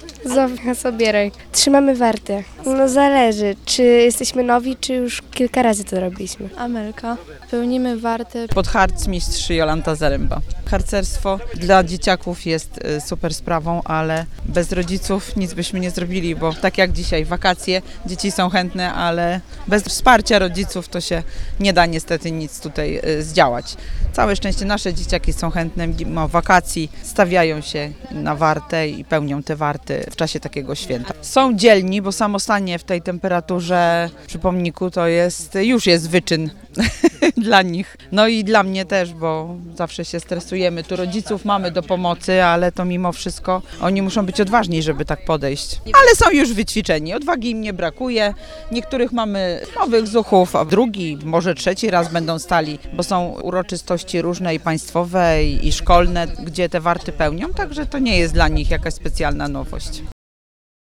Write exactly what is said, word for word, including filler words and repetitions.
Zofia Sobieraj. Trzymamy wartę. No zależy, czy jesteśmy nowi, czy już kilka razy to robiliśmy. Amelka. Pełnimy wartę. Podharcmistrz Jolanta Zaręba. Harcerstwo dla dzieciaków jest y, super sprawą, ale bez rodziców nic byśmy nie zrobili, bo tak jak dzisiaj, wakacje, dzieci są chętne, ale bez wsparcia rodziców to się nie da niestety nic tutaj y, zdziałać. Całe szczęście nasze dzieciaki są chętne, mimo wakacji stawiają się na wartę i pełnią te warty w czasie takiego święta. Są dzielni, bo samo stanie w tej temperaturze przy pomniku to jest, już jest wyczyn dla nich. No i dla mnie też, bo zawsze się stresujemy. Tu rodziców mamy do pomocy, ale to mimo wszystko oni muszą być odważni, żeby tak podejść. Ale są już wyćwiczeni, odwagi im nie brakuje. Niektórych mamy nowych zuchów, a drugi, może trzeci raz będą stali, bo są uroczystości różne i państwowe i, i szkolne, gdzie te warty pełnią, także to nie jest dla nich jakaś specjalna nowość.